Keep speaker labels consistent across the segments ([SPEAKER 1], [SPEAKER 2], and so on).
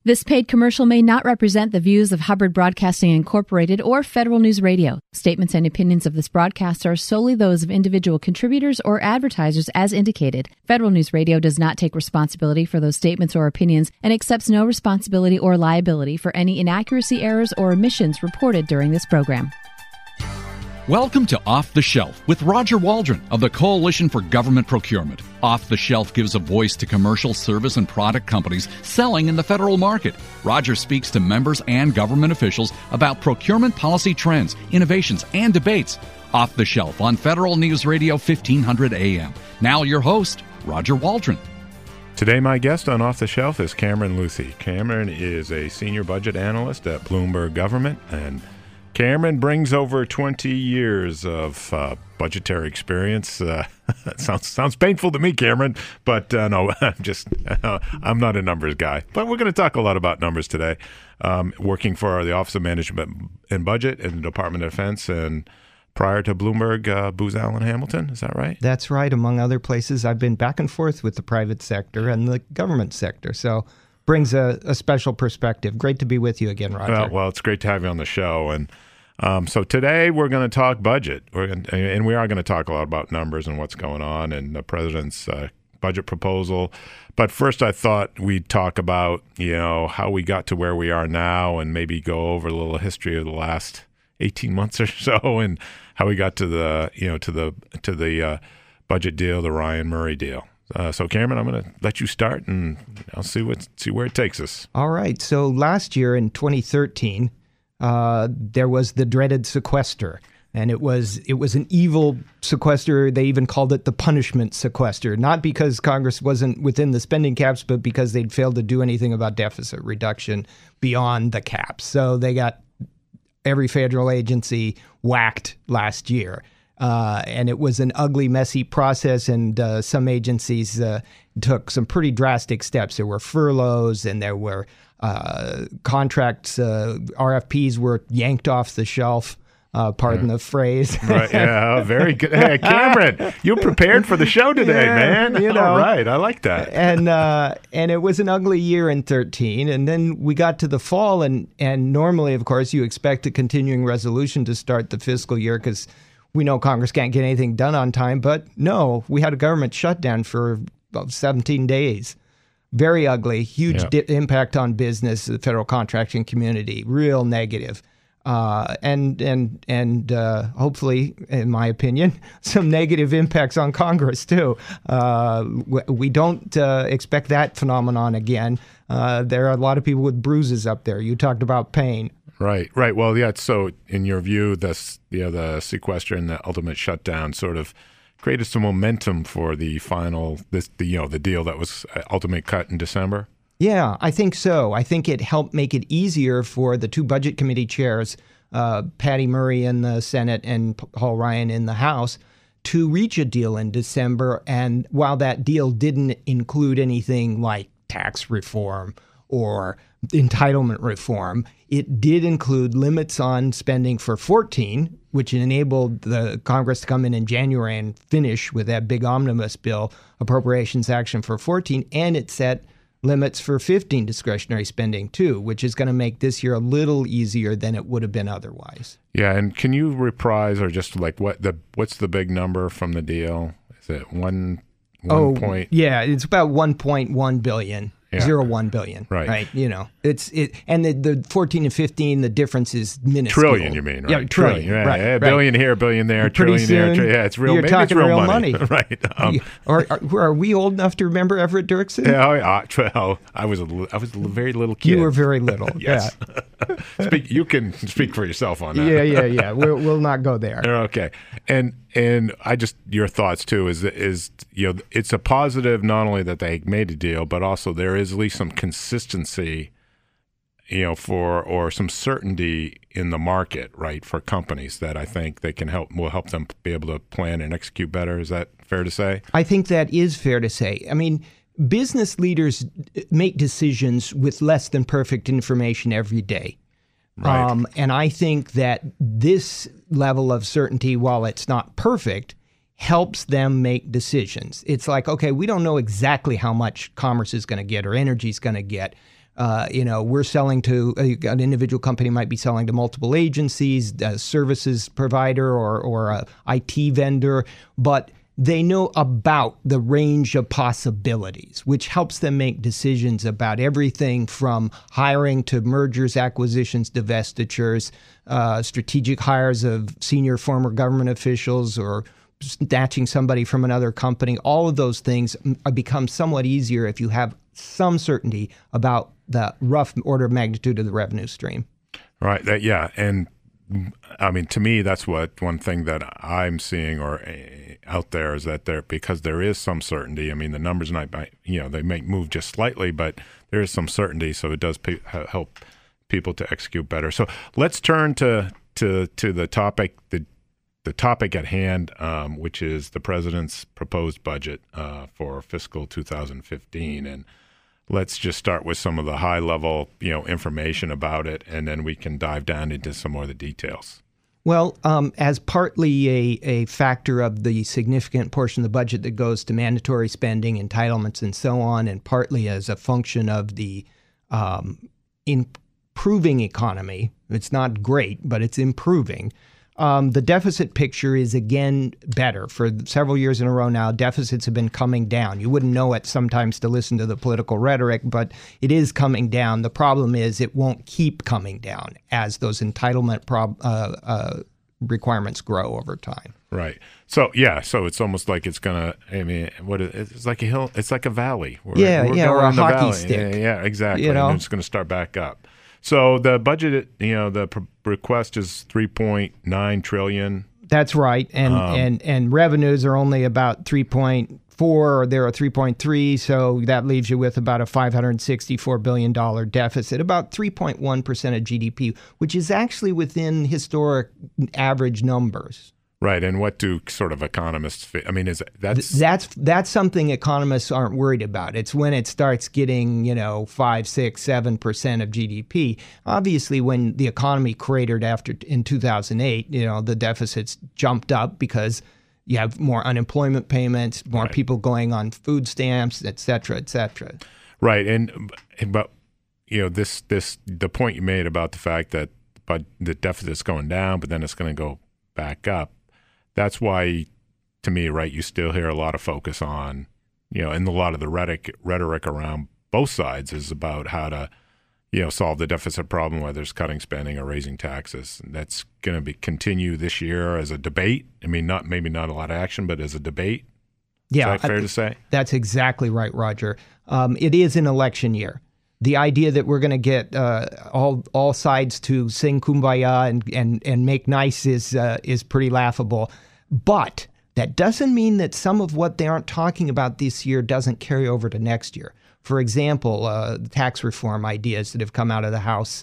[SPEAKER 1] This paid commercial may not represent the views of Hubbard Broadcasting Incorporated or Federal News Radio. Statements and opinions of this broadcast are solely those of individual contributors or advertisers as indicated. Federal News Radio does not take responsibility for those statements or opinions and accepts no responsibility or liability for any inaccuracy, errors, or omissions reported during this program.
[SPEAKER 2] Welcome to Off the Shelf with Roger Waldron of the Coalition for Government Procurement. Off the Shelf gives a voice to commercial, service, and product companies selling in the federal market. Roger speaks to members and government officials about procurement policy trends, innovations, and debates. Off the Shelf on Federal News Radio 1500 AM. Now your host, Roger Waldron.
[SPEAKER 3] Today my guest on Off the Shelf is Cameron Luthi. Cameron is a senior budget analyst at Bloomberg Government, and Cameron brings over 20 years of budgetary experience. Sounds painful to me, Cameron, but no, I'm not a numbers guy. But we're going to talk a lot about numbers today. Working for the Office of Management and Budget in the Department of Defense, and prior to Bloomberg, Booz Allen Hamilton. Is that right?
[SPEAKER 4] That's right. Among other places, I've been back and forth with the private sector and the government sector. So brings a special perspective. Great to be with you again, Roger.
[SPEAKER 3] Well, it's great to have you on the show. And so today we're going to talk budget, and we are going to talk a lot about numbers and what's going on and the president's budget proposal. But first, I thought we'd talk about how we got to where we are now, and maybe go over a little history of the last 18 months or so, and how we got to the budget deal, the Ryan Murray deal. So, Cameron, I'm going to let you start, and I'll see where it takes us.
[SPEAKER 4] All right. So last year in 2013, there was the dreaded sequester, and it was an evil sequester. They even called it the punishment sequester, not because Congress wasn't within the spending caps, but because they'd failed to do anything about deficit reduction beyond the caps. So they got every federal agency whacked last year. And it was an ugly, messy process, and some agencies took some pretty drastic steps. There were furloughs, and there were contracts, RFPs were yanked off the shelf, pardon the phrase.
[SPEAKER 3] Right, yeah, very good. Hey, Cameron, you prepared for the show today, man. All right, I like that.
[SPEAKER 4] And it was an ugly year in 2013, and then we got to the fall, and normally, of course, you expect a continuing resolution to start the fiscal year because we know Congress can't get anything done on time, but no, we had a government shutdown for about 17 days. Very ugly, huge impact on business, the federal contracting community, real negative. And hopefully, in my opinion, some negative impacts on Congress, too. We don't expect that phenomenon again. There are a lot of people with bruises up there. You talked about pain.
[SPEAKER 3] Right. Well, yeah. So, in your view, the sequester and the ultimate shutdown sort of created some momentum for the final, the deal that was ultimately cut in December.
[SPEAKER 4] Yeah, I think so. I think it helped make it easier for the two budget committee chairs, Patty Murray in the Senate and Paul Ryan in the House, to reach a deal in December. And while that deal didn't include anything like tax reform or entitlement reform, it did include limits on spending for 2014, which enabled the Congress to come in January and finish with that big omnibus bill, appropriations action for 2014, and it set limits for 2015 discretionary spending too, which is going to make this year a little easier than it would have been otherwise.
[SPEAKER 3] Yeah, and can you reprise or just like what's the big number from the deal? Is it one point?
[SPEAKER 4] Yeah, it's about 1.1 billion.
[SPEAKER 3] Yeah.
[SPEAKER 4] 0.1 billion, right? And the 14 and 15, the difference is minuscule.
[SPEAKER 3] Trillion, you mean? Right?
[SPEAKER 4] Yeah, trillion.
[SPEAKER 3] Right.
[SPEAKER 4] Right.
[SPEAKER 3] A billion here, a billion there, trillion
[SPEAKER 4] soon,
[SPEAKER 3] there. Yeah, it's real.
[SPEAKER 4] You're talking
[SPEAKER 3] it's
[SPEAKER 4] real money,
[SPEAKER 3] right?
[SPEAKER 4] Are we old enough to remember Everett Dirksen?
[SPEAKER 3] Yeah, I was a very little kid.
[SPEAKER 4] You were very little.
[SPEAKER 3] Yes. Yeah. You can speak for yourself on that.
[SPEAKER 4] Yeah. We'll not go there.
[SPEAKER 3] Okay. And I just, your thoughts too is it's a positive not only that they made a deal, but also there is at least some consistency, or some certainty in the market, right, for companies that I think will help them be able to plan and execute better. Is that fair to say?
[SPEAKER 4] I think that is fair to say. I mean, business leaders make decisions with less than perfect information every day.
[SPEAKER 3] Right.
[SPEAKER 4] And I think that this level of certainty, while it's not perfect, helps them make decisions. It's like, okay, we don't know exactly how much commerce is going to get or energy is going to get. We're selling to an individual company might be selling to multiple agencies, a services provider or a IT vendor, but they know about the range of possibilities, which helps them make decisions about everything from hiring to mergers, acquisitions, divestitures, strategic hires of senior former government officials or snatching somebody from another company. All of those things become somewhat easier if you have some certainty about the rough order of magnitude of the revenue stream.
[SPEAKER 3] Right. And I mean, to me, that's one thing that I'm seeing out there is that because there is some certainty. I mean, the numbers they may move just slightly, but there is some certainty, so it does help people to execute better. So let's turn to the topic, the topic at hand, which is the president's proposed budget for fiscal 2015, and let's just start with some of the high-level, information about it, and then we can dive down into some more of the details.
[SPEAKER 4] Well, as partly a factor of the significant portion of the budget that goes to mandatory spending, entitlements, and so on, and partly as a function of the improving economy, it's not great, but it's improving. The deficit picture is again better. For several years in a row now, deficits have been coming down. You wouldn't know it sometimes to listen to the political rhetoric, but it is coming down. The problem is it won't keep coming down as those entitlement requirements grow over time.
[SPEAKER 3] Right. So it's almost like it's gonna. I mean, it's like a hill. It's like a valley.
[SPEAKER 4] Or a hockey stick.
[SPEAKER 3] Yeah, exactly. And it's going to start back up. So the budget, the request is $3.9 trillion.
[SPEAKER 4] That's right, and revenues are only about 3.4, or they're a 3.3, so that leaves you with about a $564 billion deficit, about 3.1% of GDP, which is actually within historic average numbers.
[SPEAKER 3] Right, and what do sort of economists?
[SPEAKER 4] That's something economists aren't worried about. It's when it starts getting 5, 6, 7% of GDP. Obviously, when the economy cratered in 2008, the deficits jumped up because you have more unemployment payments, more people going on food stamps, et cetera, et cetera.
[SPEAKER 3] Right, but the point you made about the fact that the deficit's going down, but then it's going to go back up. That's why, to me, right, you still hear a lot of focus on, and a lot of the rhetoric around both sides is about how to, solve the deficit problem, whether it's cutting spending or raising taxes. And that's going to continue this year as a debate. I mean, maybe not a lot of action, but as a debate.
[SPEAKER 4] Yeah,
[SPEAKER 3] is that fair to say? That's
[SPEAKER 4] exactly right, Roger. It is an election year. The idea that we're going to get all sides to sing Kumbaya and make nice is pretty laughable. But that doesn't mean that some of what they aren't talking about this year doesn't carry over to next year. For example, the tax reform ideas that have come out of the House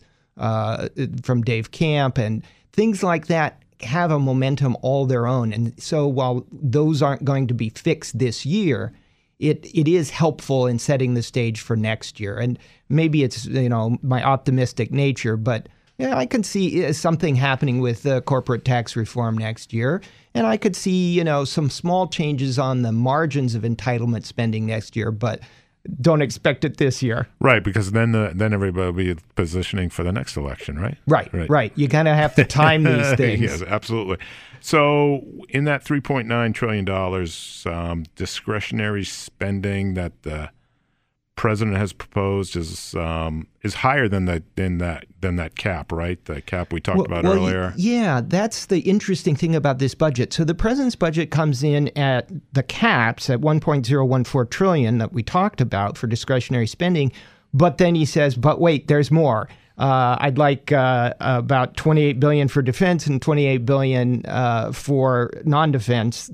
[SPEAKER 4] from Dave Camp and things like that have a momentum all their own. And so while those aren't going to be fixed this year, it is helpful in setting the stage for next year. And maybe it's my optimistic nature, but I can see something happening with corporate tax reform next year. And I could see, some small changes on the margins of entitlement spending next year, but don't expect it this year.
[SPEAKER 3] Right, because then everybody will be positioning for the next election, right?
[SPEAKER 4] Right. You kind of have to time these things.
[SPEAKER 3] Yes, absolutely. So in that $3.9 trillion discretionary spending that the president has proposed is higher than that cap, right? The cap we talked about earlier.
[SPEAKER 4] Yeah, that's the interesting thing about this budget. So the president's budget comes in at the caps at $1.014 trillion that we talked about for discretionary spending, but then he says, "But wait, there's more. I'd like about $28 billion for defense and $28 billion for non-defense."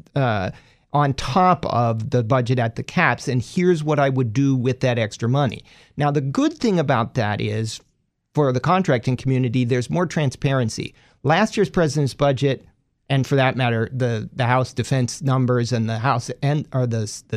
[SPEAKER 4] On top of the budget at the caps, and here's what I would do with that extra money. Now, the good thing about that is, for the contracting community, there's more transparency. Last year's president's budget, and for that matter, the House defense numbers and the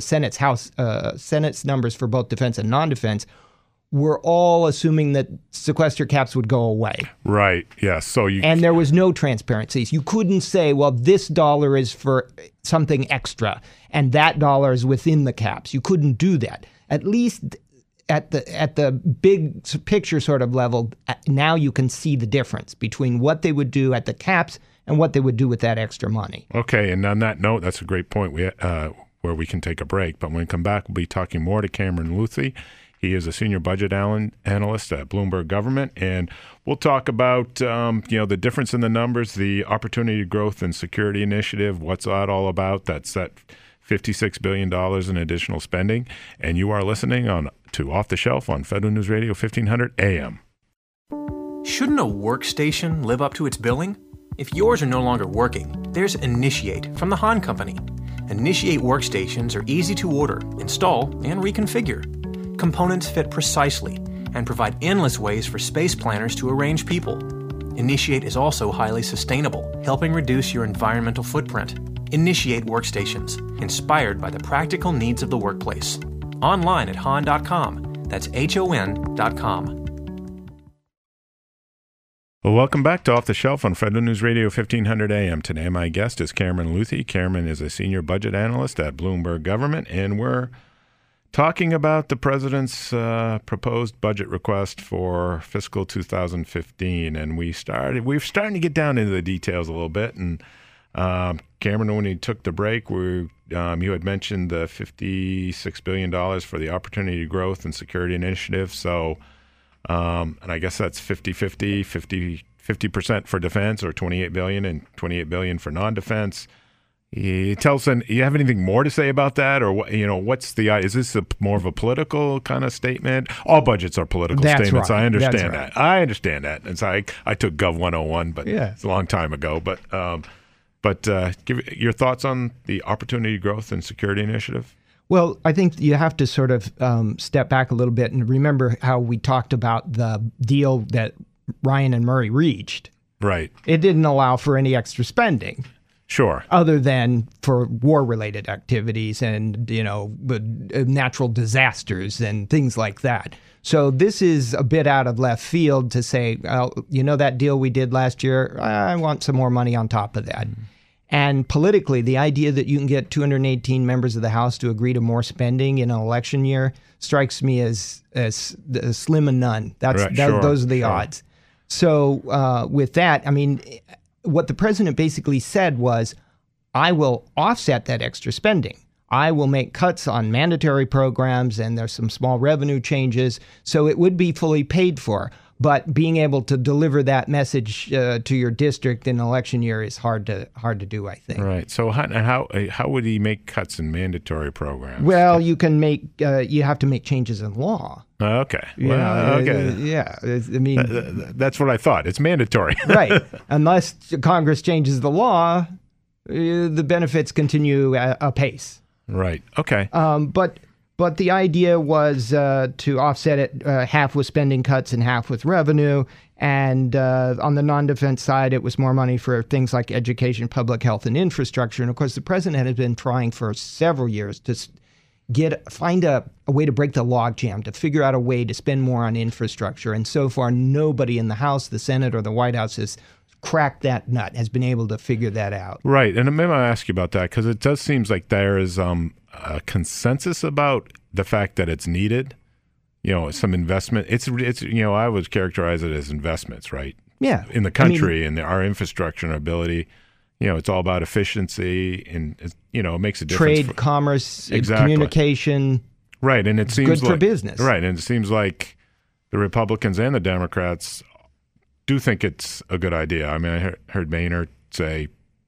[SPEAKER 4] Senate's numbers for both defense and non-defense, were all assuming that sequester caps would go away.
[SPEAKER 3] Right. Yeah.
[SPEAKER 4] And there was no transparency. You couldn't say, well, this dollar is for something extra, and that dollar is within the caps. You couldn't do that. At least at the big picture sort of level, now you can see the difference between what they would do at the caps and what they would do with that extra money.
[SPEAKER 3] Okay, and on that note, that's a great point where we can take a break. But when we come back, we'll be talking more to Cameron Luthi. He is a senior budget analyst at Bloomberg Government, and we'll talk about the difference in the numbers, the Opportunity Growth and Security Initiative, what's that all about. That's that $56 billion in additional spending. And you are listening to Off the Shelf on Federal News Radio 1500 AM.
[SPEAKER 5] Shouldn't a workstation live up to its billing? If yours are no longer working, there's Initiate from the Hahn Company. Initiate workstations are easy to order, install, and reconfigure. Components fit precisely and provide endless ways for space planners to arrange people. Initiate is also highly sustainable, helping reduce your environmental footprint. Initiate workstations, inspired by the practical needs of the workplace. Online at hahn.com. That's HON.com.
[SPEAKER 3] Well, welcome back to Off the Shelf on Federal News Radio 1500 AM. Today, my guest is Cameron Luthi. Cameron is a senior budget analyst at Bloomberg Government, and we're talking about the president's proposed budget request for fiscal 2015. And we're starting to get down into the details a little bit. And Cameron, when he took the break, you had mentioned the $56 billion for the Opportunity Growth and Security Initiative. So, and I guess that's 50% for defense, or $28 billion and $28 billion for non-defense. Tell us, you have anything more to say about that, or what's is this more of a political kind of statement? All budgets are political statements. Right. I understand that. I understand that. And so I took Gov 101, but it's a long time ago. But give your thoughts on the Opportunity Growth and Security Initiative.
[SPEAKER 4] Well, I think you have to sort of step back a little bit and remember how we talked about the deal that Ryan and Murray reached.
[SPEAKER 3] Right.
[SPEAKER 4] It didn't allow for any extra spending.
[SPEAKER 3] Sure.
[SPEAKER 4] Other than for war-related activities and, natural disasters and things like that. So this is a bit out of left field to say, that deal we did last year, I want some more money on top of that. And politically, the idea that you can get 218 members of the House to agree to more spending in an election year strikes me as slim and none. Those are the odds. So with that, I mean, what the president basically said was, I will offset that extra spending. I will make cuts on mandatory programs, and there's some small revenue changes, so it would be fully paid for. But being able to deliver that message to your district in an election year is hard to do, I think.
[SPEAKER 3] Right. So how would he make cuts in mandatory programs?
[SPEAKER 4] Well, you have to make changes in law.
[SPEAKER 3] Okay. Well, okay.
[SPEAKER 4] Yeah. I mean,
[SPEAKER 3] that's what I thought. It's mandatory.
[SPEAKER 4] Right. Unless Congress changes the law, the benefits continue apace.
[SPEAKER 3] Right. Okay.
[SPEAKER 4] But the idea was to offset it half with spending cuts and half with revenue. And on the non-defense side, it was more money for things like education, public health, and infrastructure. And of course, the president has been trying for several years to find a way to break the logjam, to figure out a way to spend more on infrastructure. And so far, nobody in the House, the Senate, or the White House has cracked that nut, has been able to figure that out.
[SPEAKER 3] Right. And maybe I'll ask you about that, because it does seem like there is a consensus about the fact that it's needed. Some investment. It's I would characterize it as investments, right?
[SPEAKER 4] Yeah.
[SPEAKER 3] In the country and our infrastructure and ability. It's all about efficiency, and it makes a difference.
[SPEAKER 4] Trade, commerce, communication.
[SPEAKER 3] Right, and it seems
[SPEAKER 4] good for business.
[SPEAKER 3] Right, and it seems like the Republicans and the Democrats do think it's a good idea. I mean, I heard Boehner say,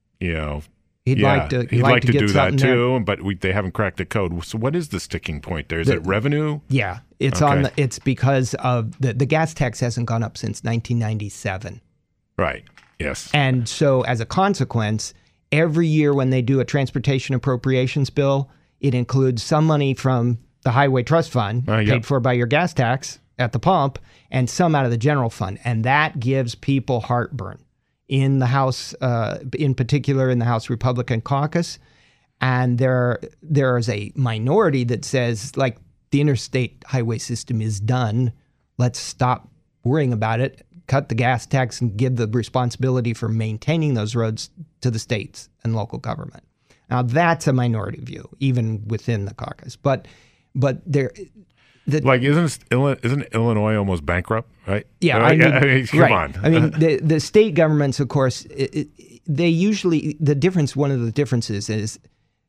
[SPEAKER 3] he'd like to do that too, but they haven't cracked the code. So, what is the sticking point there? Is it revenue?
[SPEAKER 4] Yeah, it's it's because of the gas tax hasn't gone up since 1997.
[SPEAKER 3] Right. Yes.
[SPEAKER 4] And so, as a consequence, every year when they do a transportation appropriations bill, it includes some money from the Highway Trust Fund, paid for by your gas tax at the pump, and some out of the general fund. And that gives people heartburn in the House, in particular in the House Republican caucus. And there is a minority that says, like, the interstate highway system is done. Let's stop worrying about it. Cut the gas tax and give the responsibility for maintaining those roads to the states and local government. Now, that's a minority view, even within the caucus. But there,
[SPEAKER 3] Like, isn't Illinois almost bankrupt, right?
[SPEAKER 4] Yeah,
[SPEAKER 3] come on.
[SPEAKER 4] I mean, the state governments, of course, they usually, one of the differences is,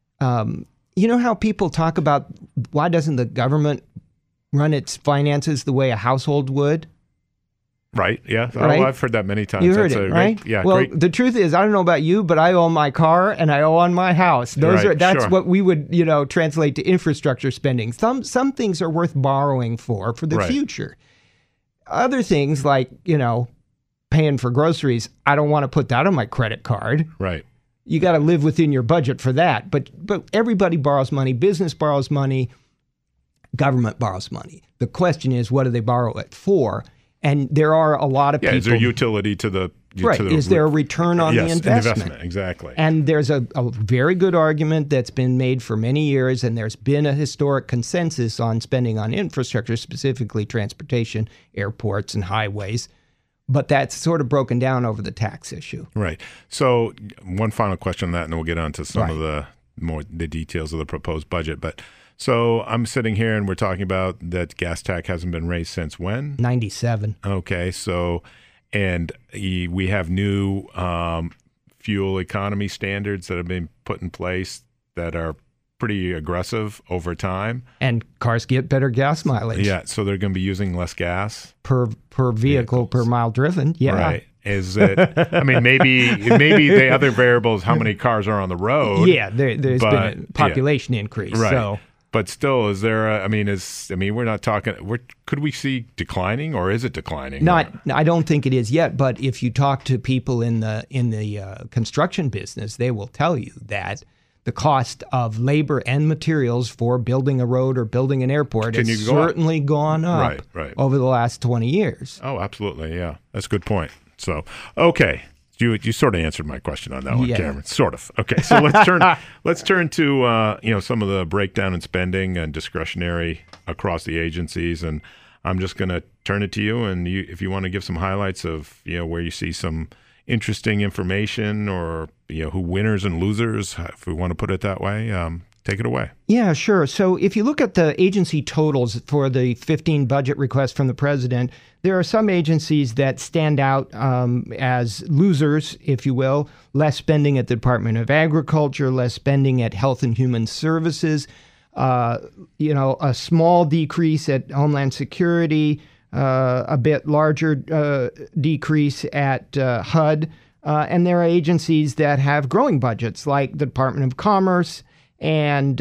[SPEAKER 4] you know how people talk about why doesn't the government run its finances the way a household would?
[SPEAKER 3] Right, yeah.
[SPEAKER 4] Right?
[SPEAKER 3] Oh, I've heard that many times.
[SPEAKER 4] You heard it, right? Well, the truth is, I don't know about you, but I own my car and I own my house. That's
[SPEAKER 3] sure.
[SPEAKER 4] what we would, translate to infrastructure spending. Some things are worth borrowing for the future. Other things like, paying for groceries, I don't want to put that on my credit card.
[SPEAKER 3] Right.
[SPEAKER 4] You got to live within your budget for that. But everybody borrows money. Business borrows money. Government borrows money. The question is, what do they borrow it for? And there are a lot of people.
[SPEAKER 3] Is there utility to the
[SPEAKER 4] right? Is there a return on the investment?
[SPEAKER 3] Exactly.
[SPEAKER 4] And there's a very good argument that's been made for many years, and there's been a historic consensus on spending on infrastructure, specifically transportation, airports, and highways. But that's sort of broken down over the tax issue.
[SPEAKER 3] Right. So one final question on that, and then we'll get on to some of the details of the proposed budget. But so I'm sitting here and we're talking about that gas tax hasn't been raised since when?
[SPEAKER 4] 97.
[SPEAKER 3] Okay. So, and we have new fuel economy standards that have been put in place that are pretty aggressive over time.
[SPEAKER 4] And cars get better gas mileage.
[SPEAKER 3] Yeah. So they're going to be using less gas
[SPEAKER 4] per vehicle, per mile driven. Yeah.
[SPEAKER 3] Right. Is it? I mean, maybe the other variable is how many cars are on the road.
[SPEAKER 4] Yeah. There's been a population increase.
[SPEAKER 3] Right.
[SPEAKER 4] So.
[SPEAKER 3] But still, is there? We're not talking. Could we see declining, or is it declining?
[SPEAKER 4] I don't think it is yet. But if you talk to people in the construction business, they will tell you that the cost of labor and materials for building a road or building an airport has certainly gone up over the last 20 years.
[SPEAKER 3] Oh, absolutely. Yeah, that's a good point. So, okay. You sort of answered my question on that one, Cameron. Sort of. Okay, so let's turn to some of the breakdown in spending and discretionary across the agencies, and I'm just going to turn it to you. And if you want to give some highlights of where you see some interesting information, or who winners and losers, if we want to put it that way, take it away.
[SPEAKER 4] Yeah, sure. So if you look at the agency totals for the 15 budget requests from the president, there are some agencies that stand out as losers, if you will. Less spending at the Department of Agriculture, less spending at Health and Human Services, a small decrease at Homeland Security, a bit larger decrease at HUD. And there are agencies that have growing budgets, like the Department of Commerce and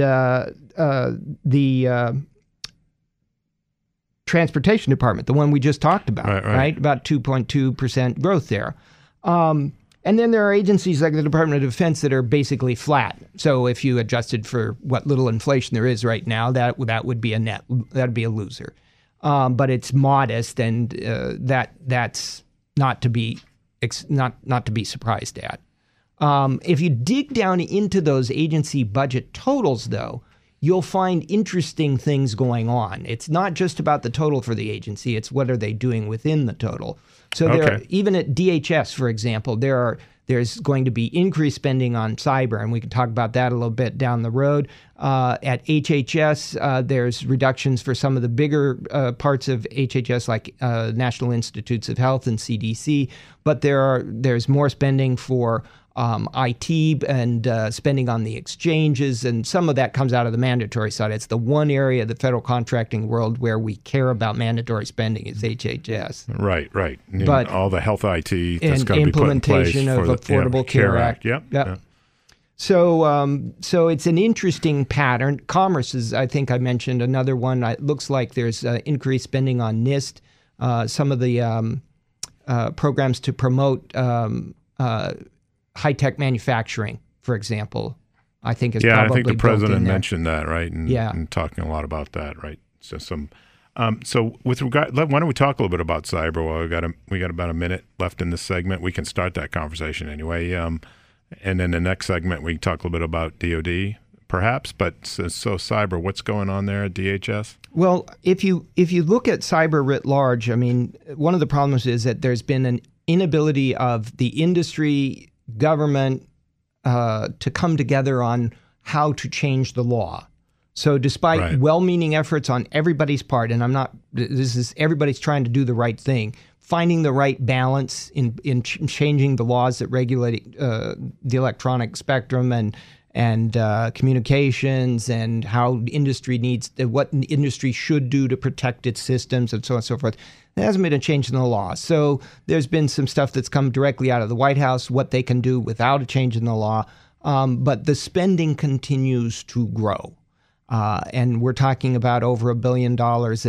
[SPEAKER 4] the Transportation Department, the one we just talked about, right? About 2.2% growth there. And then there are agencies like the Department of Defense that are basically flat. So if you adjusted for what little inflation there is right now, that would be that'd be a loser. But it's modest, and that's not to be surprised at. If you dig down into those agency budget totals, though, you'll find interesting things going on. It's not just about the total for the agency, it's what are they doing within the total. So even at DHS, for example, there's going to be increased spending on cyber, and we can talk about that a little bit down the road. At HHS, there's reductions for some of the bigger parts of HHS, like National Institutes of Health and CDC, but there's more spending for IT and spending on the exchanges, and some of that comes out of the mandatory side. It's the one area of the federal contracting world where we care about mandatory spending is HHS.
[SPEAKER 3] Right. But all the health IT that's going to be put in place
[SPEAKER 4] implementation of Affordable Care Act.
[SPEAKER 3] Yep.
[SPEAKER 4] So it's an interesting pattern. Commerce is, I think I mentioned, another one. It looks like there's increased spending on NIST, some of the programs to promote high-tech manufacturing, for examul, I think is probably
[SPEAKER 3] I think the president
[SPEAKER 4] mentioned
[SPEAKER 3] that, right? And talking a lot about that, right? So so with regard, why don't we talk a little bit about cyber? Well, we got about a minute left in this segment. We can start that conversation anyway. And then the next segment, we can talk a little bit about DoD, perhaps. But so cyber, what's going on there at DHS?
[SPEAKER 4] Well, if you look at cyber writ large, I mean, one of the problems is that there's been an inability of the industry, government, to come together on how to change the law. So despite
[SPEAKER 3] Right.
[SPEAKER 4] well-meaning efforts on everybody's part, and everybody's trying to do the right thing, finding the right balance in changing the laws that regulate the electronic spectrum and communications, and how what industry should do to protect its systems, and so on and so forth. There hasn't been a change in the law. So there's been some stuff that's come directly out of the White House, what they can do without a change in the law. But the spending continues to grow. And we're talking about over $1 billion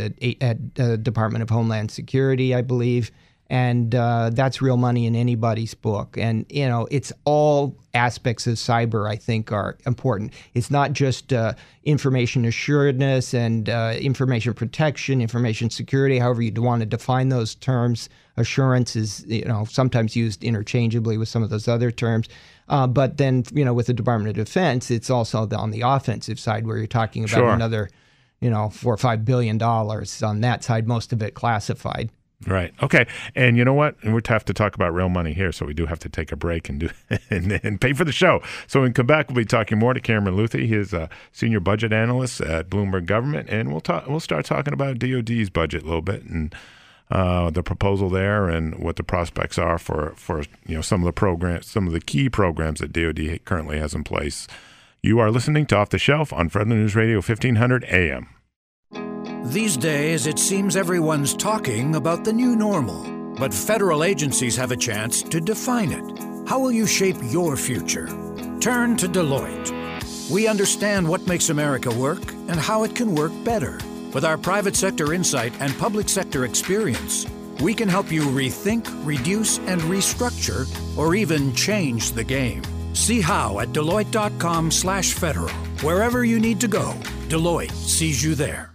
[SPEAKER 4] at the Department of Homeland Security, I believe. And that's real money in anybody's book. And, it's all aspects of cyber, I think, are important. It's not just information assuredness and information protection, information security, however you want to define those terms. Assurance is, sometimes used interchangeably with some of those other terms. But then, with the Department of Defense, it's also on the offensive side where you're talking about
[SPEAKER 3] Sure.
[SPEAKER 4] another, $4 or $5 billion on that side, most of it classified.
[SPEAKER 3] Right. Okay. And you know what? And we have to talk about real money here, so we do have to take a break and and pay for the show. So when we come back, we'll be talking more to Cameron Luthi. He's a senior budget analyst at Bloomberg Government, and we'll start talking about DoD's budget a little bit and the proposal there, and what the prospects are for some of the programs, some of the key programs that DoD currently has in place. You are listening to Off the Shelf on Federal News Radio 1500 AM.
[SPEAKER 6] These days, it seems everyone's talking about the new normal. But federal agencies have a chance to define it. How will you shape your future? Turn to Deloitte. We understand what makes America work and how it can work better. With our private sector insight and public sector experience, we can help you rethink, reduce, and restructure, or even change the game. See how at Deloitte.com/federal. Wherever you need to go, Deloitte sees you there.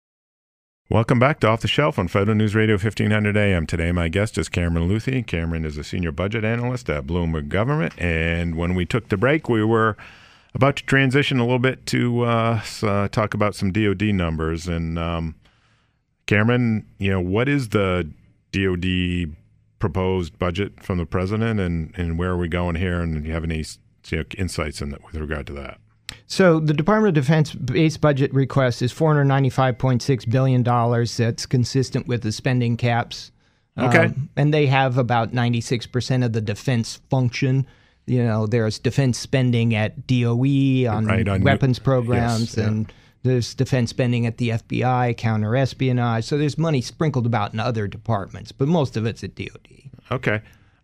[SPEAKER 3] Welcome back to Off the Shelf on Federal News Radio 1500 AM. Today, my guest is Cameron Luthi. Cameron is a senior budget analyst at Bloomberg Government. And when we took the break, we were about to transition a little bit to talk about some DoD numbers. And Cameron, what is the DoD proposed budget from the president, and where are we going here? And do you have any insights with regard to that?
[SPEAKER 4] So the Department of Defense base budget request is $495.6 billion. That's consistent with the spending caps.
[SPEAKER 3] Okay.
[SPEAKER 4] And they have about 96% of the defense function. There's defense spending at DOE on weapons programs,
[SPEAKER 3] yes,
[SPEAKER 4] and there's defense spending at the FBI, counterespionage. So there's money sprinkled about in other departments, but most of it's at DOD.
[SPEAKER 3] Okay.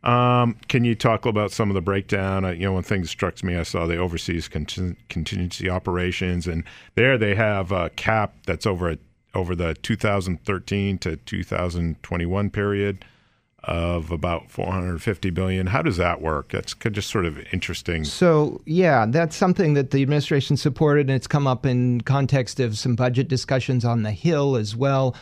[SPEAKER 3] Can you talk about some of the breakdown? One thing that struck me, I saw the overseas contingency operations, and there they have a cap that's over the 2013 to 2021 period of about $450 billion. How does that work? That's just sort of interesting.
[SPEAKER 4] So, yeah, that's something that the administration supported, and it's come up in context of some budget discussions on the Hill as well.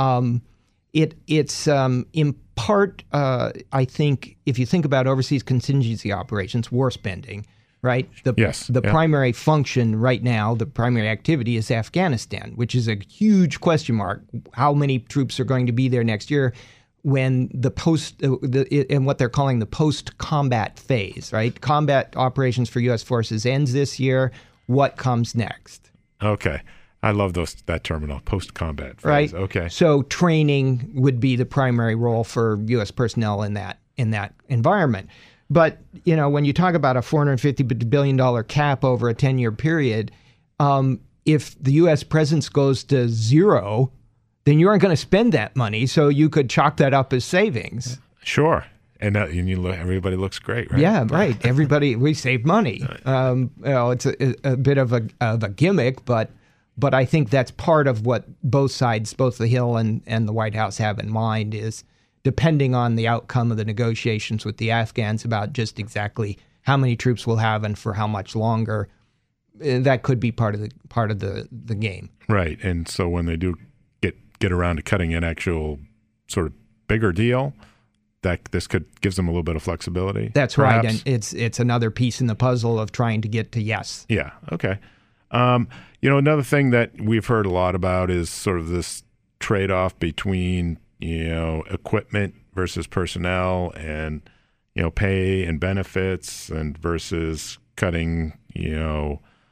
[SPEAKER 4] It's in part, I think, if you think about overseas contingency operations, war spending, right? The primary function right now, the primary activity is Afghanistan, which is a huge question mark. How many troops are going to be there next year when and what they're calling the post-combat phase, right? Combat operations for U.S. forces ends this year. What comes next?
[SPEAKER 3] Okay. I love that terminal, post-combat phase.
[SPEAKER 4] Right.
[SPEAKER 3] Okay.
[SPEAKER 4] So training would be the primary role for U.S. personnel in that environment. But, when you talk about a $450 billion cap over a 10-year period, if the U.S. presence goes to zero, then you aren't going to spend that money. So you could chalk that up as savings.
[SPEAKER 3] Sure. And everybody looks great, right?
[SPEAKER 4] Yeah, right. We save money. It's a bit of a gimmick, but I think that's part of what both sides, both the Hill and the White House, have in mind is, depending on the outcome of the negotiations with the Afghans about just exactly how many troops we'll have and for how much longer, that could be part of the game. Right.
[SPEAKER 3] And so when they do get around to cutting an actual sort of bigger deal, that gives them a little bit of flexibility.
[SPEAKER 4] That's
[SPEAKER 3] perhaps.
[SPEAKER 4] Right. And it's another piece in the puzzle of trying to get to yes.
[SPEAKER 3] Yeah. Okay. Another thing that we've heard a lot about is sort of this trade-off between, equipment versus personnel, and, pay and benefits, and versus cutting,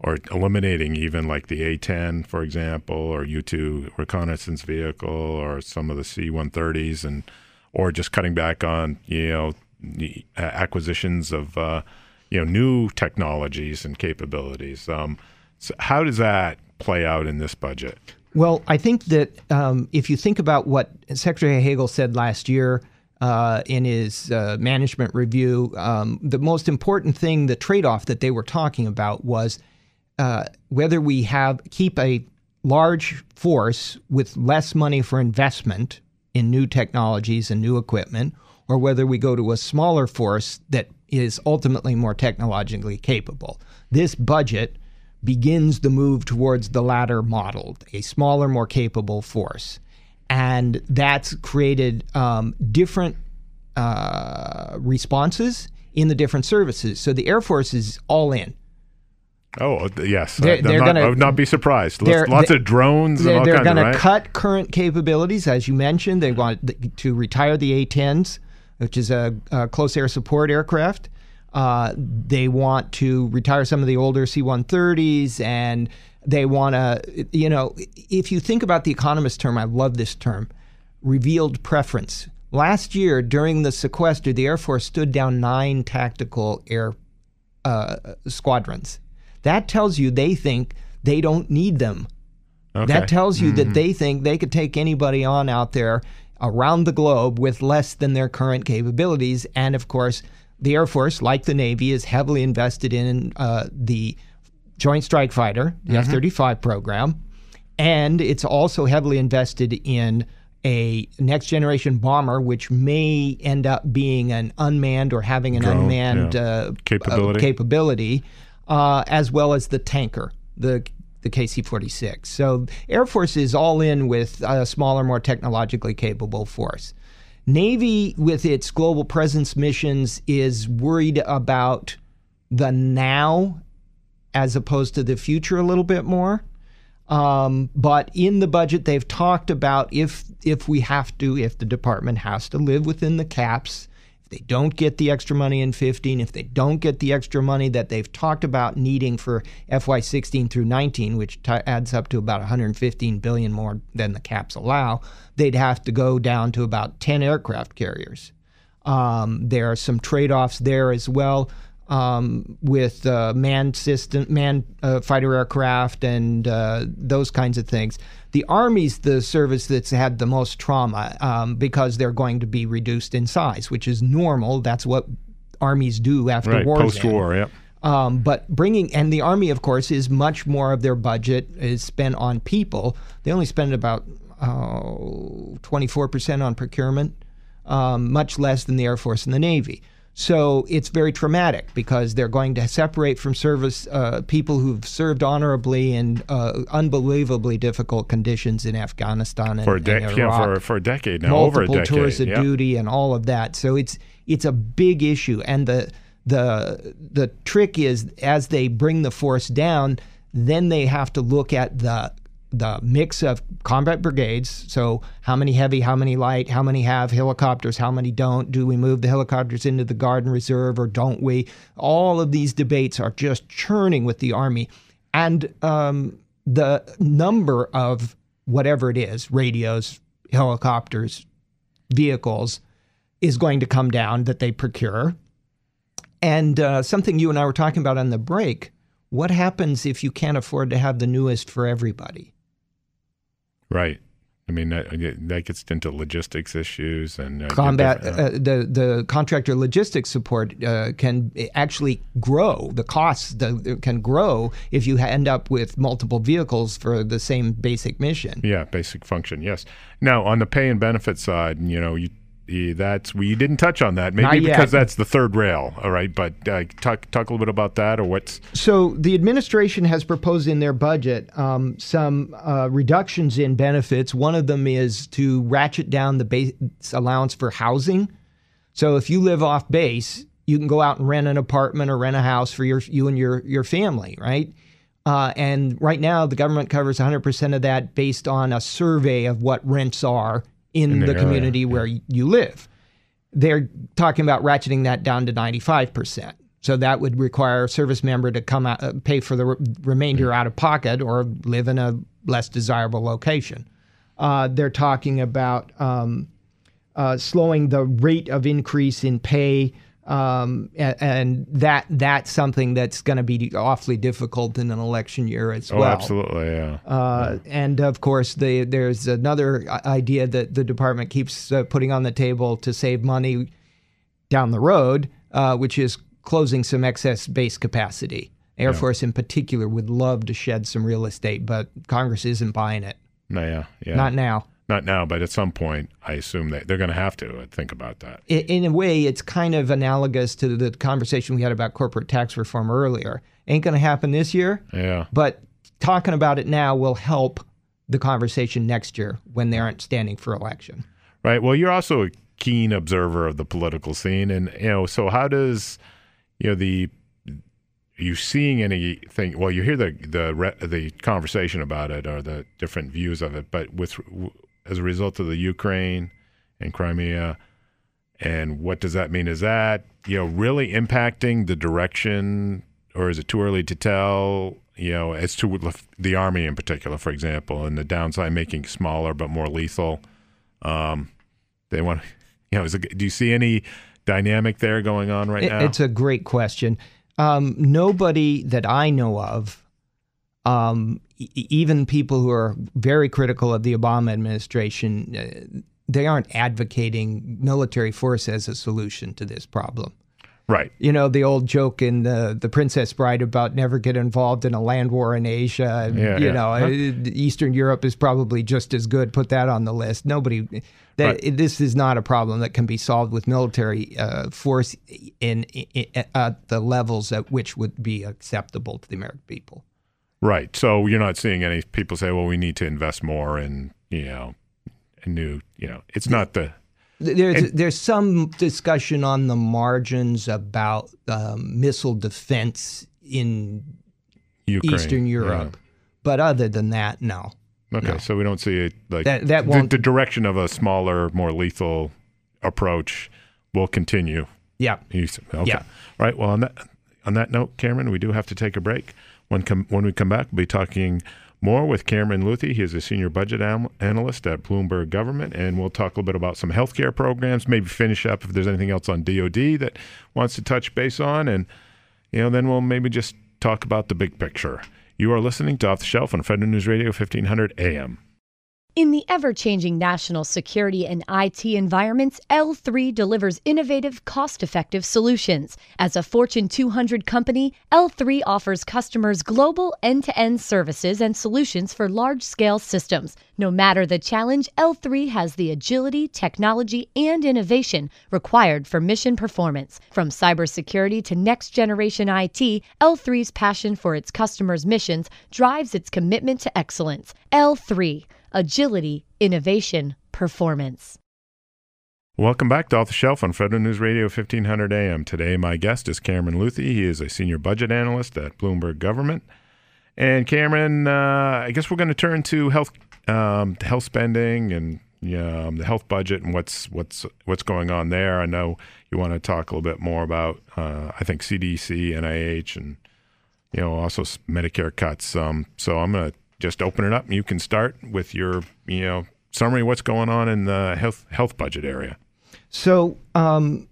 [SPEAKER 3] or eliminating even like the A-10, for example, or U-2 reconnaissance vehicle, or some of the C-130s, or just cutting back on the acquisitions of new technologies and capabilities. So how does that play out in this budget?
[SPEAKER 4] Well, I think that if you think about what Secretary Hagel said last year in his management review, the most important thing, the trade-off that they were talking about was whether we keep a large force with less money for investment in new technologies and new equipment, or whether we go to a smaller force that is ultimately more technologically capable. This budget begins the move towards the latter model, a smaller, more capable force. And that's created different responses in the different services. So the Air Force is all in.
[SPEAKER 3] Oh, yes.
[SPEAKER 4] I
[SPEAKER 3] would not be surprised. Lots of drones and all kinds of, right?
[SPEAKER 4] They're going to cut current capabilities. As you mentioned, they want to retire the A-10s, which is a close air support aircraft. They want to retire some of the older C-130s, and they want to, if you think about the economist term, I love this term, revealed preference. Last year, during the sequester, the Air Force stood down 9 tactical air squadrons. That tells you they think they don't need them. Okay. That tells you that they think they could take anybody on out there around the globe with less than their current capabilities. And of course, the Air Force, like the Navy, is heavily invested in the Joint Strike Fighter, the F-35 program, and it's also heavily invested in a next-generation bomber, which may end up being an unmanned or having an unmanned capability, as well as the tanker, the KC-46. So Air Force is all in with a smaller, more technologically capable force. Navy, with its global presence missions, is worried about the now as opposed to the future a little bit more. But in the budget, they've talked about if the department has to live within the caps, if they don't get the extra money in 15, if they don't get the extra money that they've talked about needing for FY16 through 19, which adds up to about $115 billion more than the caps allow, they'd have to go down to about 10 aircraft carriers. There are some trade-offs there as well with manned fighter aircraft and those kinds of things. The Army's the service that's had the most trauma because they're going to be reduced in size, which is normal. That's what armies do after wars.
[SPEAKER 3] Post-war, yeah.
[SPEAKER 4] But and the Army, of course, is much more of their budget is spent on people. They only spend about 24% on procurement, much less than the Air Force and the Navy. So it's very traumatic because they're going to separate from service people who've served honorably in unbelievably difficult conditions in Afghanistan and Iraq.
[SPEAKER 3] Yeah, for a decade now,
[SPEAKER 4] multiple
[SPEAKER 3] over a decade.
[SPEAKER 4] Tours of duty and all of that. So it's a big issue. And the trick is, as they bring the force down, then they have to look at the mix of combat brigades. So how many heavy, how many light, how many have helicopters, how many don't? Do we move the helicopters into the Guard and Reserve or don't we? All of these debates are just churning with the Army. And the number of whatever it is, radios, helicopters, vehicles, is going to come down that they procure. And something you and I were talking about on the break, what happens if you can't afford to have the newest for everybody?
[SPEAKER 3] Right. I mean, that gets into logistics issues and
[SPEAKER 4] combat. The contractor logistics support can actually grow. The costs can grow if you end up with multiple vehicles for the same basic mission.
[SPEAKER 3] Yeah, basic function. Yes. Now, on the pay and benefit side, we didn't touch on that, maybe because that's the third rail. All right, but talk a little bit about that, or what's.
[SPEAKER 4] So the administration has proposed in their budget some reductions in benefits. One of them is to ratchet down the base allowance for housing. So if you live off base, you can go out and rent an apartment or rent a house for you and your family, right? And right now, the government covers 100% of that based on a survey of what rents are in the community where you live. They're talking about ratcheting that down to 95%. So that would require a service member to come out, pay for the remainder out of pocket or live in a less desirable location. They're talking about slowing the rate of increase in pay, and that's something that's going to be awfully difficult in an election year as well.
[SPEAKER 3] Oh, absolutely, yeah.
[SPEAKER 4] And of course, there's another idea that the department keeps putting on the table to save money down the road, which is closing some excess base capacity. Air Force in particular would love to shed some real estate, but Congress isn't buying it.
[SPEAKER 3] No, yeah.
[SPEAKER 4] Not now.
[SPEAKER 3] Not now, but at some point, I assume that they're going to have to think about that.
[SPEAKER 4] In a way, it's kind of analogous to the conversation we had about corporate tax reform earlier. Ain't going to happen this year, but talking about it now will help the conversation next year when they aren't standing for election.
[SPEAKER 3] Right. Well, you're also a keen observer of the political scene, and so how does are you seeing anything? Well, you hear the conversation about it or the different views of it, but as a result of the Ukraine and Crimea, and what does that mean? Is that really impacting the direction, or is it too early to tell? As to the Army in particular, for example, and the downside, making smaller but more lethal. They want, do you see any dynamic there going on right now?
[SPEAKER 4] It's a great question. Nobody that I know of, even people who are very critical of the Obama administration, they aren't advocating military force as a solution to this problem.
[SPEAKER 3] Right.
[SPEAKER 4] The old joke in the Princess Bride about never get involved in a land war in Asia. Eastern Europe is probably just as good. Put that on the list. This is not a problem that can be solved with military force at the levels at which would be acceptable to the American people.
[SPEAKER 3] Right. So you're not seeing any people say, well, we need to invest more in, it's not the...
[SPEAKER 4] There's some discussion on the margins about missile defense in
[SPEAKER 3] Ukraine,
[SPEAKER 4] Eastern Europe, but other than that, no.
[SPEAKER 3] Okay,
[SPEAKER 4] no.
[SPEAKER 3] So we don't see it like
[SPEAKER 4] that won't...
[SPEAKER 3] the direction of a smaller, more lethal approach will continue.
[SPEAKER 4] Yeah.
[SPEAKER 3] Okay.
[SPEAKER 4] Yeah.
[SPEAKER 3] Right. Well, on that note, Cameron, we do have to take a break. When we come back, we'll be talking more with Cameron Luthi. He is a senior budget analyst at Bloomberg Government, and we'll talk a little bit about some healthcare programs, maybe finish up if there's anything else on DOD that wants to touch base on, and then we'll maybe just talk about the big picture. You are listening to Off the Shelf on Federal News Radio 1500 AM.
[SPEAKER 7] In the ever-changing national security and IT environments, L3 delivers innovative, cost-effective solutions. As a Fortune 200 company, L3 offers customers global end-to-end services and solutions for large-scale systems. No matter the challenge, L3 has the agility, technology, and innovation required for mission performance. From cybersecurity to next-generation IT, L3's passion for its customers' missions drives its commitment to excellence. L3. Agility, innovation, performance.
[SPEAKER 3] Welcome back to Off the Shelf on Federal News Radio 1500 AM. Today, my guest is Cameron Luthi. He is a senior budget analyst at Bloomberg Government. And Cameron, I guess we're going to turn to health spending and the health budget and what's going on there. I know you want to talk a little bit more about, I think, CDC, NIH, and also Medicare cuts. So I'm going to just open it up, and you can start with your, summary of what's going on in the health budget area.
[SPEAKER 4] So, on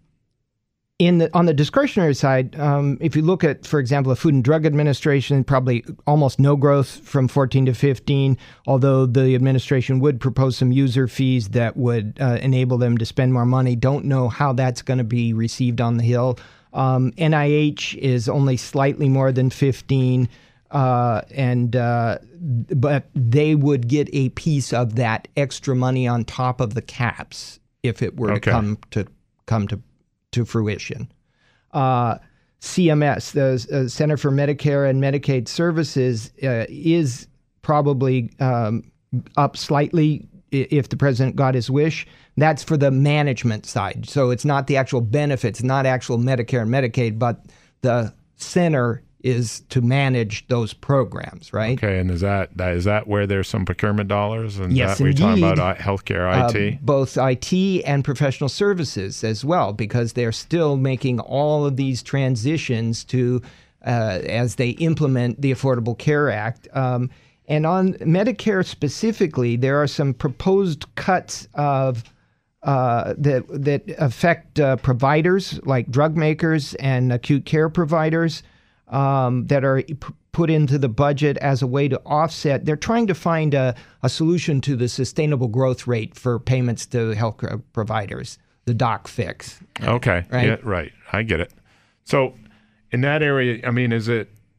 [SPEAKER 4] the discretionary side, if you look at, for example, the Food and Drug Administration, probably almost no growth from 14 to 15, although the administration would propose some user fees that would enable them to spend more money. Don't know how that's going to be received on the Hill. NIH is only slightly more than 15. But they would get a piece of that extra money on top of the caps if it were to come to fruition. CMS, the Center for Medicare and Medicaid Services, is probably up slightly if the president got his wish. That's for the management side. So it's not the actual benefits, not actual Medicare and Medicaid, but the center is to manage those programs, right?
[SPEAKER 3] Okay, and is that where there's some procurement dollars? And
[SPEAKER 4] Yes,
[SPEAKER 3] we're talking
[SPEAKER 4] indeed.
[SPEAKER 3] about healthcare IT?
[SPEAKER 4] Both IT and professional services as well, because they're still making all of these transitions to as they implement the Affordable Care Act. And on Medicare specifically, there are some proposed cuts of that affect providers like drug makers and acute care providers that are put into the budget as a way to offset. They're trying to find a solution to the sustainable growth rate for payments to healthcare providers, the doc fix.
[SPEAKER 3] Okay,
[SPEAKER 4] Right?
[SPEAKER 3] yeah, right. I get it. So in that area, I mean, is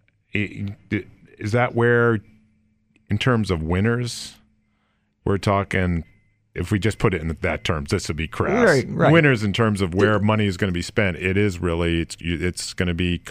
[SPEAKER 3] that where, in terms of winners, we're talking, if we just put it in that terms, this would be crass.
[SPEAKER 4] Right.
[SPEAKER 3] Winners in terms of where money is going to be spent. It is really, it's going to be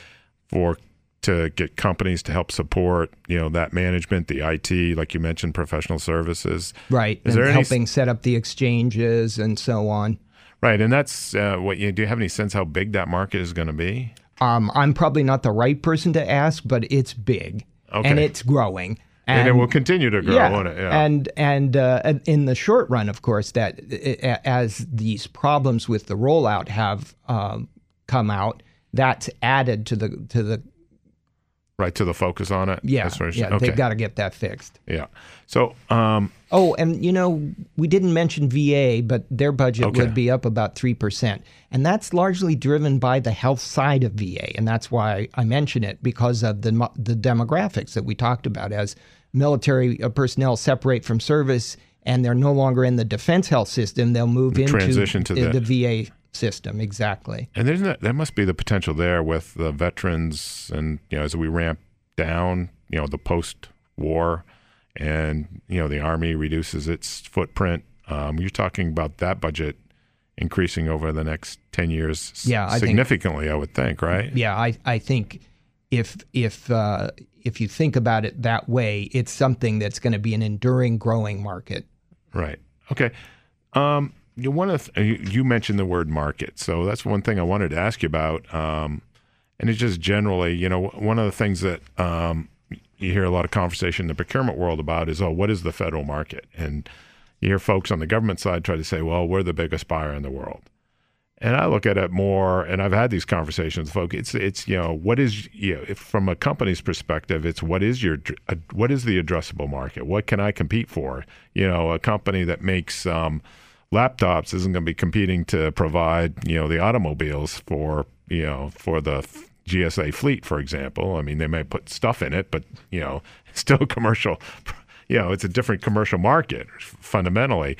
[SPEAKER 3] to get companies to help support, that management, the IT, like you mentioned, professional services.
[SPEAKER 4] Right,
[SPEAKER 3] Is
[SPEAKER 4] and
[SPEAKER 3] there
[SPEAKER 4] helping set up the exchanges and so on.
[SPEAKER 3] Right, and that's do you have any sense how big that market is going to be?
[SPEAKER 4] I'm probably not the right person to ask, but it's big,
[SPEAKER 3] Okay.
[SPEAKER 4] and it's growing.
[SPEAKER 3] And it will continue to grow, won't it? Yeah.
[SPEAKER 4] And in the short run, of course, that as these problems with the rollout have come out, that's added to the
[SPEAKER 3] Right, to the focus on it?
[SPEAKER 4] yeah.
[SPEAKER 3] That's what
[SPEAKER 4] Yeah,
[SPEAKER 3] okay.
[SPEAKER 4] they've got to get that fixed.
[SPEAKER 3] Yeah. So,
[SPEAKER 4] Oh, and we didn't mention VA, but their budget
[SPEAKER 3] Okay.
[SPEAKER 4] would be up about 3%. And that's largely driven by the health side of VA. And that's why I mention it, because of the demographics that we talked about. As military personnel separate from service and they're no longer in the defense health system, they'll move into
[SPEAKER 3] transition to
[SPEAKER 4] the VA system. Exactly.
[SPEAKER 3] and there must be the potential there with the veterans and, as we ramp down, the post-war and, the Army reduces its footprint. You're talking about that budget increasing over the next 10 years significantly, I would think, right?
[SPEAKER 4] Yeah, I think if you think about it that way, it's something that's going to be an enduring, growing market.
[SPEAKER 3] Right. Okay. You mentioned the word market, so that's one thing I wanted to ask you about. And it's just generally, one of the things that you hear a lot of conversation in the procurement world about is, what is the federal market? And you hear folks on the government side try to say, well, we're the biggest buyer in the world. And I look at it more, and I've had these conversations with folks. It's what is, if from a company's perspective, it's what is the addressable market? What can I compete for? A company that makes laptops isn't going to be competing to provide, the automobiles for the GSA fleet, for example. I mean, they may put stuff in it, but, it's still commercial. It's a different commercial market fundamentally.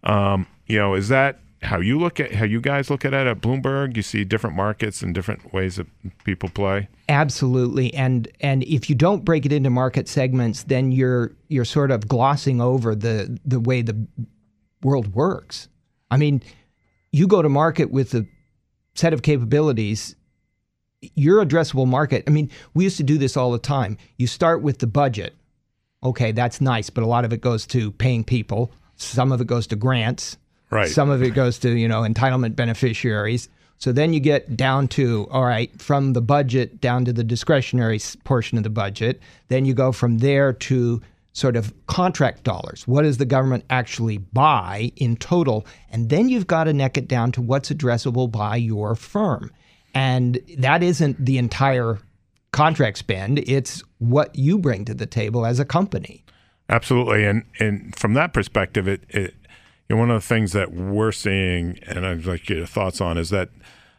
[SPEAKER 3] Is that how you guys look at it at Bloomberg? You see different markets and different ways that people play? Absolutely.
[SPEAKER 4] And if you don't break it into market segments, then you're sort of glossing over the way the world works. I mean, you go to market with a set of capabilities, your addressable market. I mean, we used to do this all the time. You start with the budget. Okay, that's nice, but a lot of it goes to paying people. Some of it goes to grants.
[SPEAKER 3] Right.
[SPEAKER 4] Some of it goes to, entitlement beneficiaries. So then you get down to, all right, from the budget down to the discretionary portion of the budget. Then you go from there to sort of contract dollars. What does the government actually buy in total? And then you've got to neck it down to what's addressable by your firm. And that isn't the entire contract spend. It's what you bring to the table as a company.
[SPEAKER 3] Absolutely. And from that perspective, one of the things that we're seeing, and I'd like your thoughts on, is that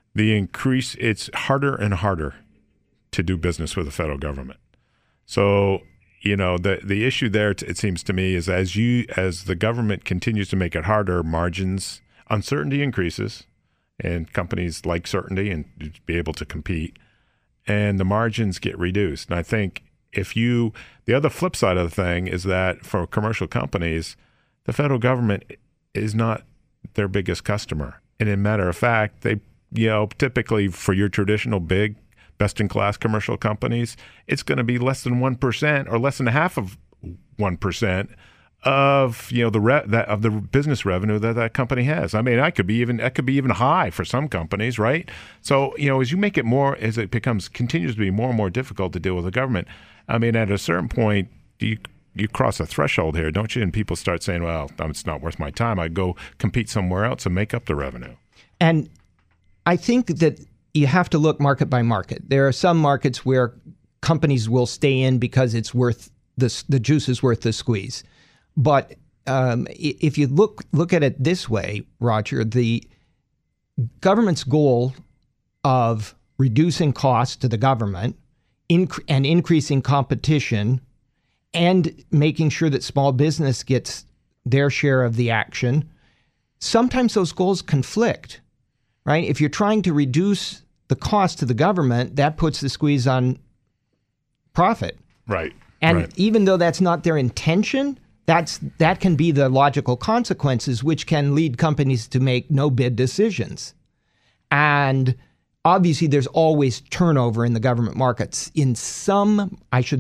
[SPEAKER 3] it's harder and harder to do business with the federal government. So, the issue there, it seems to me, is as the government continues to make it harder, uncertainty increases, and companies like certainty and be able to compete, and the margins get reduced. And I think the other flip side of the thing is that for commercial companies, the federal government is not their biggest customer. And in matter of fact, they, typically for your traditional big, best-in-class commercial companies, it's going to be less than 1% or less than half of 1% of the business revenue that company has. I mean, that could be even high for some companies, right? So as you make it more, as it continues to be more and more difficult to deal with the government. I mean, at a certain point, you cross a threshold here, don't you? And people start saying, well, it's not worth my time. I go compete somewhere else and make up the revenue.
[SPEAKER 4] And I think that you have to look market by market. There are some markets where companies will stay in because it's worth the juice is worth the squeeze. But if you look at it this way, Roger, the government's goal of reducing costs to the government and increasing competition and making sure that small business gets their share of the action, sometimes those goals conflict, right? If you're trying to reduce the cost to the government, that puts the squeeze on profit.
[SPEAKER 3] Right.
[SPEAKER 4] And even though that's not their intention, that can be the logical consequences, which can lead companies to make no-bid decisions. And obviously, there's always turnover in the government markets, in some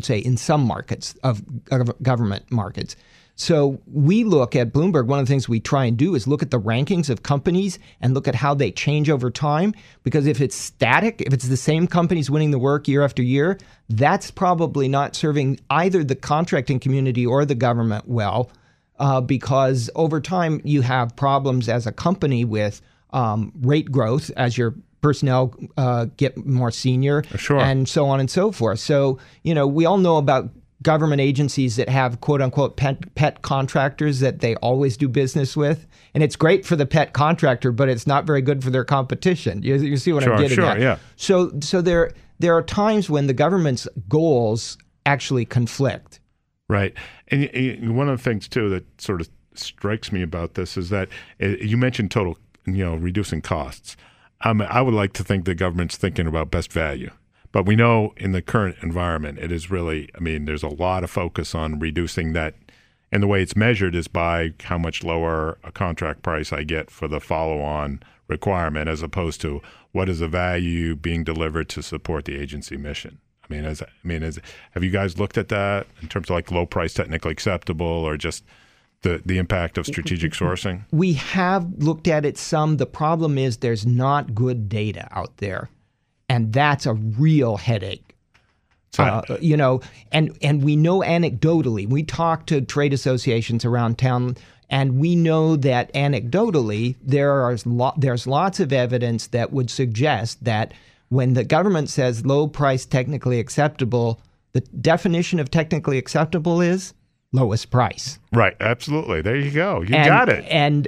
[SPEAKER 4] markets of government markets. So we look at Bloomberg, one of the things we try and do is look at the rankings of companies and look at how they change over time. Because if it's static, if it's the same companies winning the work year after year, that's probably not serving either the contracting community or the government well, because over time you have problems as a company with rate growth as your personnel get more senior,
[SPEAKER 3] sure,
[SPEAKER 4] and so on and so forth. So, we all know about government agencies that have quote-unquote pet contractors that they always do business with. And it's great for the pet contractor, but it's not very good for their competition. You see what I'm getting at?
[SPEAKER 3] Yeah.
[SPEAKER 4] So there are times when the government's goals actually conflict.
[SPEAKER 3] Right. And one of the things, too, that sort of strikes me about this is that you mentioned total, reducing costs. I would like to think the government's thinking about best value. But we know in the current environment, it is really, there's a lot of focus on reducing that. And the way it's measured is by how much lower a contract price I get for the follow-on requirement, as opposed to what is the value being delivered to support the agency mission. Have you guys looked at that in terms of like low price technically acceptable, or just the impact of strategic sourcing? We
[SPEAKER 4] have looked at it some. The problem is there's not good data out there. And that's a real headache, and we know anecdotally. We talk to trade associations around town, and we know that anecdotally there's lots of evidence that would suggest that when the government says low price technically acceptable, the definition of technically acceptable is lowest price.
[SPEAKER 3] Right. Absolutely. There you go. You got it.
[SPEAKER 4] And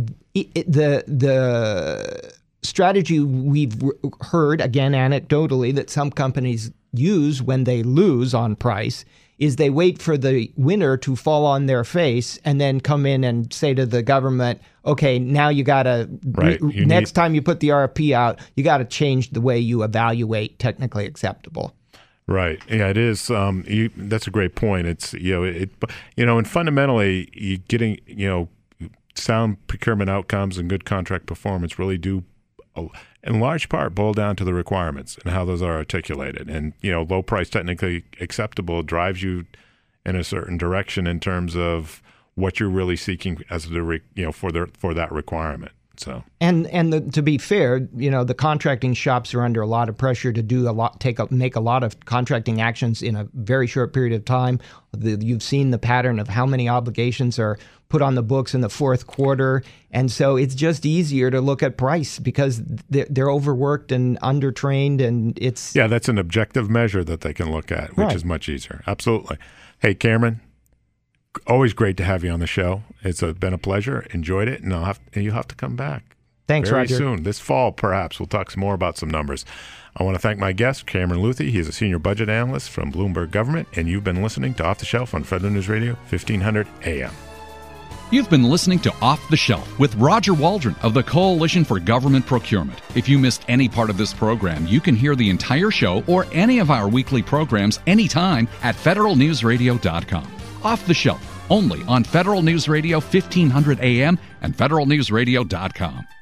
[SPEAKER 4] the strategy we've heard, again, anecdotally, that some companies use when they lose on price is they wait for the winner to fall on their face and then come in and say to the government, okay, now you got to, next time you put the RFP out, you got to change the way you evaluate technically acceptable.
[SPEAKER 3] Right. Yeah, it is. That's a great point. It's, and fundamentally, you getting, sound procurement outcomes and good contract performance really do in large part boil down to the requirements and how those are articulated. And, low price technically acceptable drives you in a certain direction in terms of what you're really seeking as for that requirement. So
[SPEAKER 4] to be fair, the contracting shops are under a lot of pressure to make a lot of contracting actions in a very short period of time. You've seen the pattern of how many obligations are put on the books in the fourth quarter, and so it's just easier to look at price because they're overworked and undertrained, and it's
[SPEAKER 3] that's an objective measure that they can look at, which is much easier. Absolutely. Hey, Cameron. Always great to have you on the show. It's been a pleasure. Enjoyed it, and you'll have to come back.
[SPEAKER 4] Thanks,
[SPEAKER 3] very
[SPEAKER 4] Roger.
[SPEAKER 3] soon. This fall, perhaps. We'll talk some more about some numbers. I want to thank my guest, Cameron Luthi. He's a senior budget analyst from Bloomberg Government, and you've been listening to Off the Shelf on Federal News Radio, 1500 AM.
[SPEAKER 2] You've been listening to Off the Shelf with Roger Waldron of the Coalition for Government Procurement. If you missed any part of this program, you can hear the entire show or any of our weekly programs anytime at federalnewsradio.com. Off the Shelf, only on Federal News Radio 1500 AM and federalnewsradio.com.